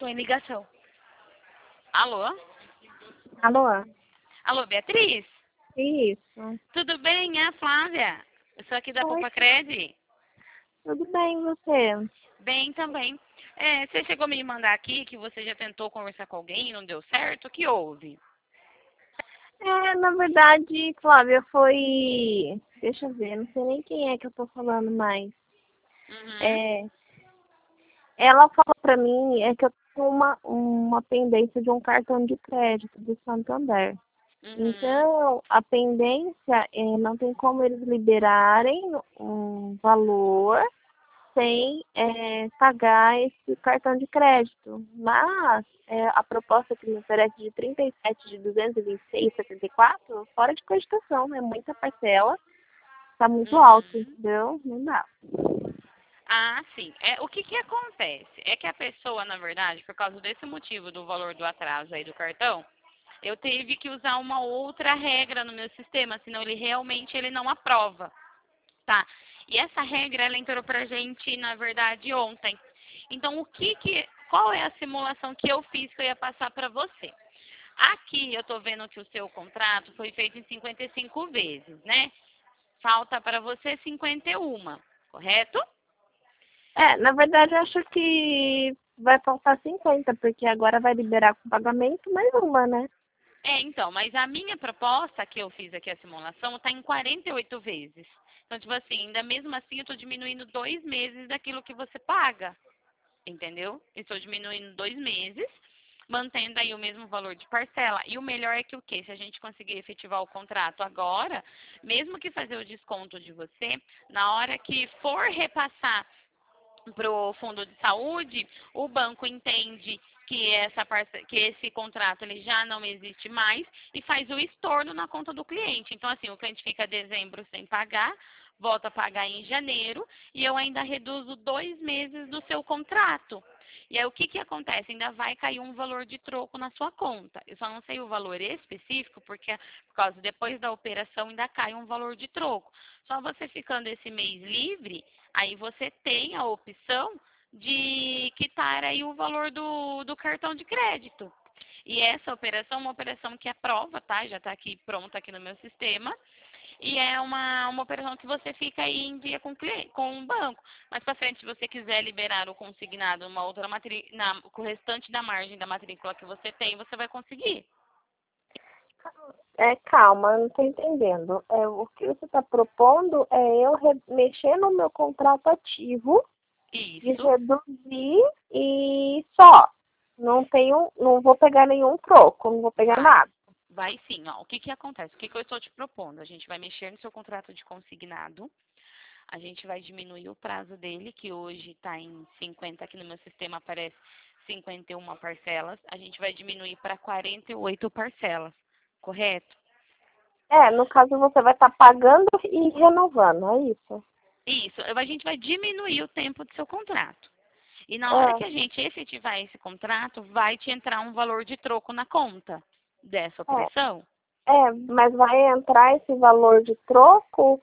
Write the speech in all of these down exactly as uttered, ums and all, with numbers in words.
Estou em ligação. Alô? Alô? Alô, Beatriz? Isso. Tudo bem? É a Flávia. Eu sou aqui da Oi, Poupa Cred. tudo bem, e você? Bem também. É, você chegou a me mandar aqui que você já tentou conversar com alguém e não deu certo? O que houve? É, na verdade, Flávia, foi... Deixa eu ver, não sei nem quem é que eu tô falando mais. Uhum. É, ela falou pra mim é que eu tenho uma, uma pendência de um cartão de crédito do Santander. Uhum. Então, a pendência, é, não tem como eles liberarem um valor sem é, pagar esse cartão de crédito. Mas é, a proposta que me oferece de trinta e sete de duzentos e vinte e seis, setenta e quatro, fora de cogitação, é muita parcela, está muito alto, Uhum. entendeu? Não dá. Ah, sim. É, o que que acontece? É que a pessoa, na verdade, por causa desse motivo do valor do atraso aí do cartão, eu tive que usar uma outra regra no meu sistema, senão ele realmente ele não aprova. Tá. E essa regra, ela entrou pra gente, na verdade, ontem. Então, o que que, qual é a simulação que eu fiz que eu ia passar para você? Aqui, eu tô vendo que o seu contrato foi feito em cinquenta e cinco vezes, né? Falta para você cinquenta e uma, correto? É, na verdade, eu acho que vai faltar cinquenta, porque agora vai liberar com pagamento mais uma, né? É, então, mas a minha proposta que eu fiz aqui, a simulação, está em quarenta e oito vezes. Então, tipo assim, ainda mesmo assim, eu estou diminuindo dois meses daquilo que você paga. Entendeu? Estou diminuindo dois meses, mantendo aí o mesmo valor de parcela. E o melhor é que o quê? Se a gente conseguir efetivar o contrato agora, mesmo que fazer o desconto de você, na hora que for repassar para o fundo de saúde, o banco entende que, essa parce... que esse contrato ele já não existe mais e faz o estorno na conta do cliente. Então, assim, o cliente fica dezembro sem pagar, volta a pagar em janeiro e eu ainda reduzo dois meses do seu contrato. E aí o que, que acontece? Ainda vai cair um valor de troco na sua conta. Eu só não sei o valor específico, porque por causa depois da operação ainda cai um valor de troco. Só você ficando esse mês livre, aí você tem a opção de quitar aí o valor do, do cartão de crédito. E essa operação é uma operação que aprova, tá? Já está aqui pronta aqui no meu sistema. E é uma, uma operação que você fica aí em dia com o cliente, com o banco. Mais para frente, se você quiser liberar o consignado uma outra matri, na, com o restante da margem da matrícula que você tem, você vai conseguir. É, calma, eu não estou entendendo. É, o que você está propondo é eu re- mexer no meu contrato ativo de Isso. reduzir e só. Não tenho, não vou pegar nenhum troco, não vou pegar Vai. nada. Vai sim, ó. O que que acontece? O que que eu estou te propondo? A gente vai mexer no seu contrato de consignado. A gente vai diminuir o prazo dele, que hoje está em cinquenta, aqui no meu sistema aparece cinquenta e uma parcelas. A gente vai diminuir para quarenta e oito parcelas, correto? É, no caso você vai estar pagando e renovando, é isso? Isso, a gente vai diminuir o tempo do seu contrato. E na hora É, que a gente efetivar esse contrato, vai te entrar um valor de troco na conta dessa é, operação. é, mas vai entrar esse valor de troco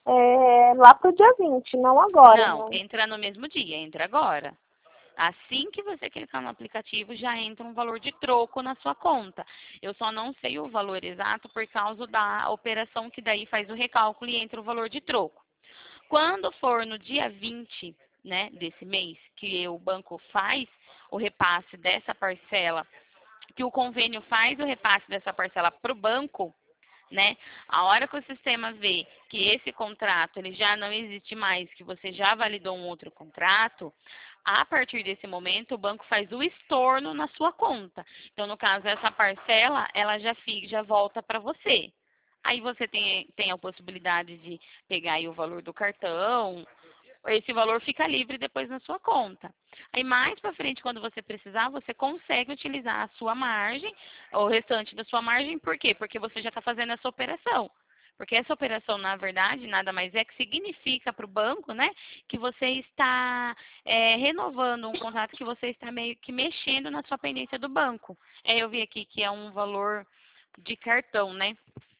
é, lá pro dia vinte, não agora, Não, né? entra no mesmo dia, entra agora. Assim que você clicar no aplicativo, já entra um valor de troco na sua conta. Eu só não sei o valor exato por causa da operação que daí faz o recálculo e entra o valor de troco. Quando for no dia vinte, né, desse mês, que o banco faz o repasse dessa parcela, que o convênio faz o repasse dessa parcela para o banco, né? A hora que o sistema vê que esse contrato ele já não existe mais, que você já validou um outro contrato, a partir desse momento o banco faz o estorno na sua conta. Então, no caso, essa parcela, ela já fica, já volta para você. Aí você tem, tem a possibilidade de pegar aí o valor do cartão, esse valor fica livre depois na sua conta. Aí mais para frente, quando você precisar, você consegue utilizar a sua margem, o restante da sua margem, por quê? Porque você já está fazendo essa operação. Porque essa operação, na verdade, nada mais é que significa para o banco, né, que você está é, renovando um contrato que você está meio que mexendo na sua pendência do banco. É, eu vi aqui que é um valor de cartão, né?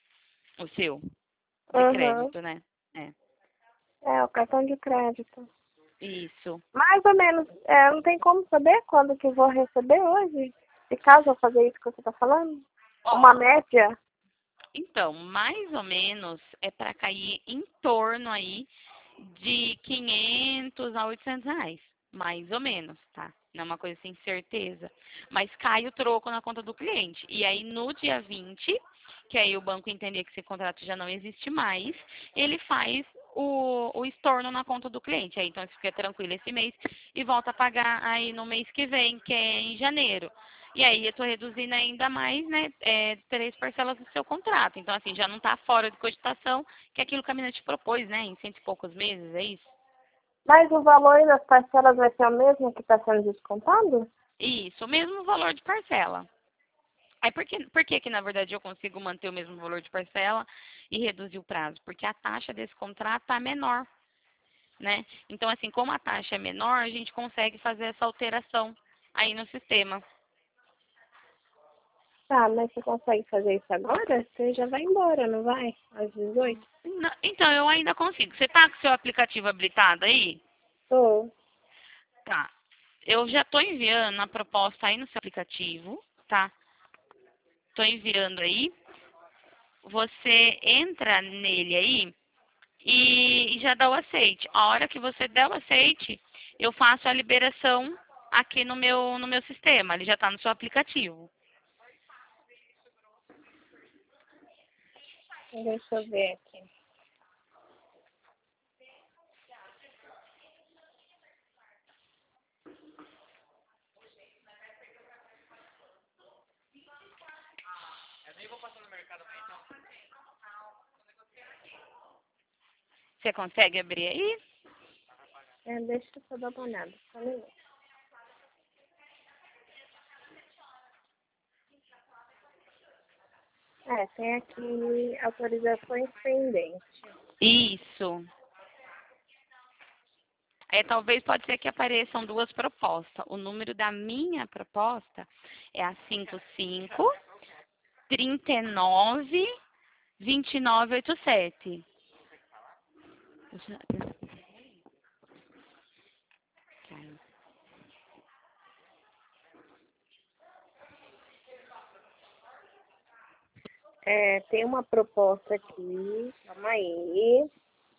O seu, de Uhum. crédito, né? É. É, o cartão de crédito. Isso. Mais ou menos, é, não tem como saber quando que eu vou receber hoje? Se caso eu fazer isso que você está falando? Ó, Uma média? então, mais ou menos é para cair em torno aí de quinhentos a oitocentos reais. Mais ou menos, tá? Não é uma coisa sem certeza. Mas cai o troco na conta do cliente. E aí, no dia vinte, que aí o banco entender que esse contrato já não existe mais, ele faz o, o estorno na conta do cliente. Aí, então, você fica tranquilo esse mês e volta a pagar aí no mês que vem, que é em janeiro. E aí, eu estou reduzindo ainda mais, né, é, três parcelas do seu contrato. Então, assim, já não está fora de cogitação, que é aquilo que a menina te propôs, né, em cento e poucos meses, é isso? Mas o valor das parcelas vai ser o mesmo que está sendo descontado? Isso, o mesmo valor de parcela. Aí por que, por que que, na verdade, eu consigo manter o mesmo valor de parcela e reduzir o prazo? Porque a taxa desse contrato está menor, né? Então, assim, como a taxa é menor, a gente consegue fazer essa alteração aí no sistema. Tá, mas você consegue fazer isso agora? Você já vai embora, não vai? Às dezoito? Não, então, eu ainda consigo. Você tá com o seu aplicativo habilitado aí? Tô. Tá. Eu já estou enviando a proposta aí no seu aplicativo, tá? Estou enviando aí. Você entra nele aí e já dá o aceite. A hora que você der o aceite, eu faço a liberação aqui no meu, no meu sistema. Ele já está no seu aplicativo. Deixa eu ver aqui. Você consegue abrir aí? É, deixa eu só dar uma olhada. Só um minuto. É, tem aqui autorizações pendentes. Isso. É, talvez pode ser que apareçam duas propostas. O número da minha proposta é a cinquenta e cinco, trinta e nove, vinte e nove, oitenta e sete. É, tem uma proposta aqui, calma aí.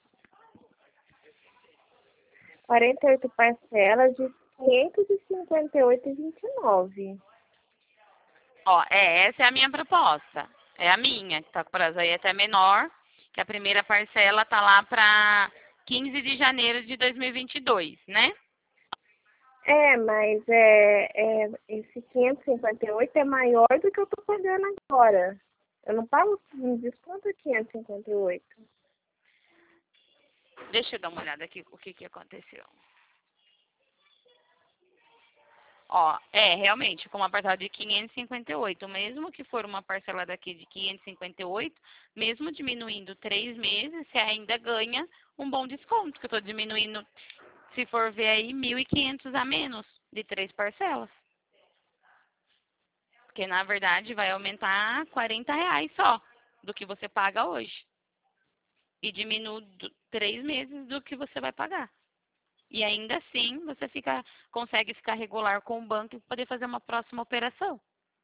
quarenta e oito parcelas de quinhentos e cinquenta e oito vírgula vinte e nove. Ó, é, essa é a minha proposta. É a minha, que tá com prazo aí até menor, que a primeira parcela tá lá para quinze de janeiro de dois mil e vinte e dois, né? É, mas é, é, esse quinhentos e cinquenta e oito é maior do que eu tô pagando agora. Eu não pago um desconto de quinhentos e cinquenta e oito. Deixa eu dar uma olhada aqui o que que aconteceu. Ó, é, realmente, com uma parcela de quinhentos e cinquenta e oito, mesmo que for uma parcela daqui de quinhentos e cinquenta e oito, mesmo diminuindo três meses, você ainda ganha um bom desconto, que eu estou diminuindo, se for ver aí, mil e quinhentos a menos de três parcelas. Porque, na verdade, vai aumentar quarenta reais só do que você paga hoje. E diminui do- três meses do que você vai pagar. E ainda assim, você fica, consegue ficar regular com o banco e poder fazer uma próxima operação.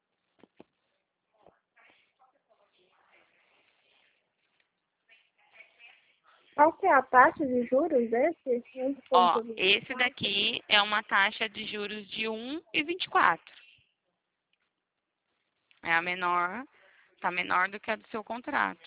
Qual que é a taxa de juros desse? Ó, um ponto vinte e esse quatro. daqui é uma taxa de juros de um vírgula vinte e quatro. É a menor, tá menor do que a do seu contrato.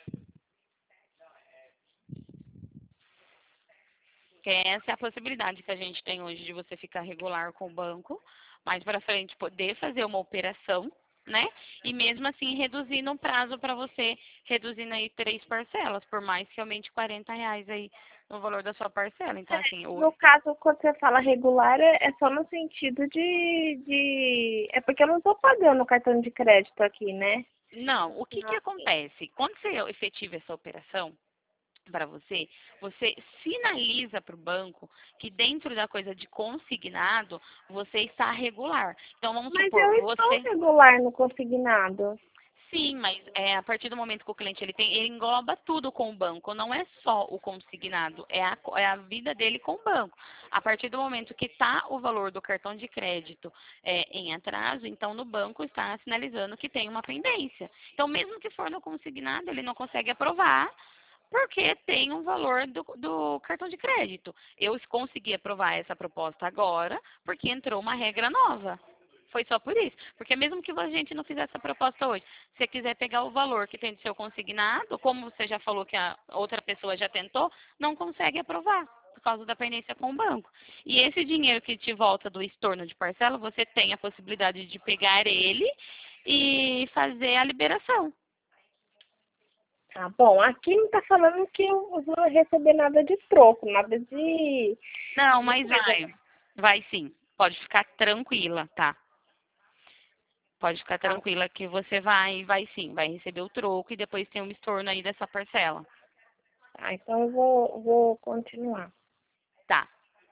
Que essa é a possibilidade que a gente tem hoje de você ficar regular com o banco, mais para frente poder fazer uma operação, né? E mesmo assim reduzindo o prazo para você, reduzindo aí três parcelas, por mais que aumente quarenta reais aí no valor da sua parcela. Então, assim, o, No caso, quando você fala regular, é é só no sentido de, de... É porque eu não estou pagando o cartão de crédito aqui, né? não, o que que Não, sim. acontece? Quando você efetiva essa operação, para você, você sinaliza para o banco que dentro da coisa de consignado você está regular. Então vamos Mas supor, eu estou você regular no consignado. Sim, mas é, a partir do momento que o cliente ele tem, ele engloba tudo com o banco, não é só o consignado, é a, é a vida dele com o banco. A partir do momento que está o valor do cartão de crédito é, em atraso, então no banco está sinalizando que tem uma pendência. Então, mesmo que for no consignado, ele não consegue aprovar, porque tem um valor do, do cartão de crédito. Eu consegui aprovar essa proposta agora, porque entrou uma regra nova. Foi só por isso. Porque mesmo que a gente não fizesse essa proposta hoje, se você quiser pegar o valor que tem do seu consignado, como você já falou que a outra pessoa já tentou, não consegue aprovar, por causa da pendência com o banco. E esse dinheiro que te volta do estorno de parcela, você tem a possibilidade de pegar ele e fazer a liberação. Tá bom, aqui não tá falando que eu vou receber nada de troco, nada de... Não, de mas coisa. vai. Vai sim. Pode ficar tranquila, tá? Pode ficar Tá, tranquila que você vai, vai sim, vai receber o troco e depois tem um estorno aí dessa parcela. tá, então eu vou, vou continuar. Tá.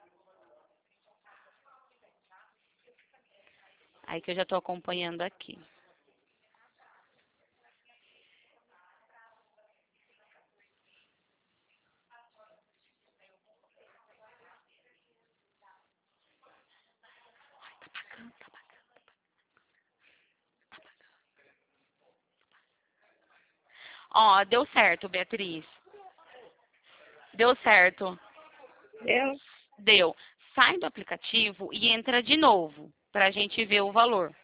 Aí que eu já tô acompanhando aqui. Ó, deu certo, Beatriz. Deu certo. Entendeu? Deu. Sai do aplicativo e entra de novo pra gente ver o valor.